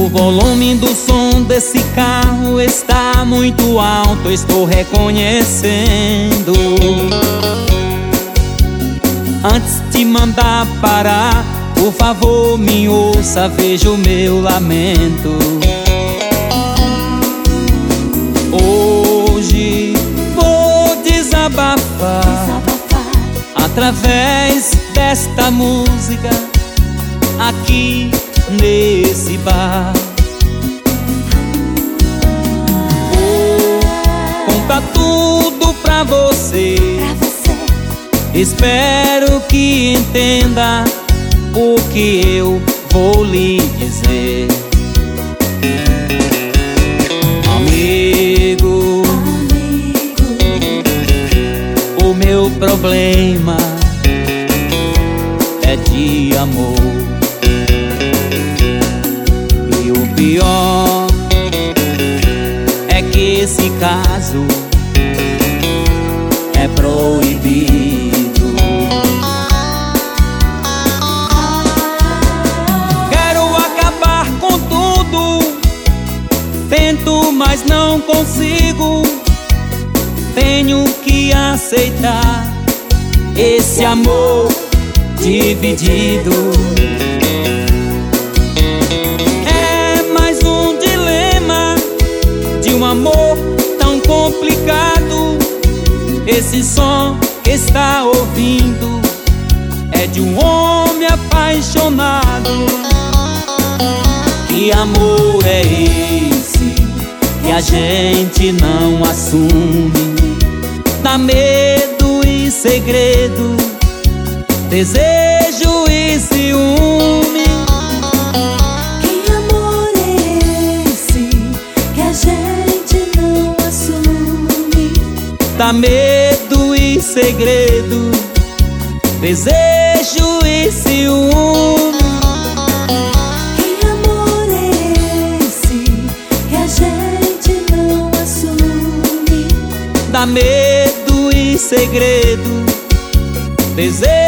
volume do som desse carro está muito alto, estou reconhecendo. Antes de mandar parar, por favor me ouça, veja o meu lamento. Hoje vou desabafar através desta música aqui nesse bar. Vou contar tudo pra você. Espero que entenda o que eu vou lhe dizer. Amigo, o meu problema é de amor. E o pior é que esse caso é proibido. Quero acabar com tudo, tento, mas não consigo. Tenho que aceitar esse amor dividido. É mais um dilema de um amor tão complicado. Esse som que está ouvindo é de um homem apaixonado. Que amor é esse que a gente não assume? Dá medo e segredo, desejo e ciúme. Que amor é esse que a gente não assume? Dá medo e segredo, desejo e ciúme. Que amor é esse que a gente não assume? Dá medo e segredo, desejo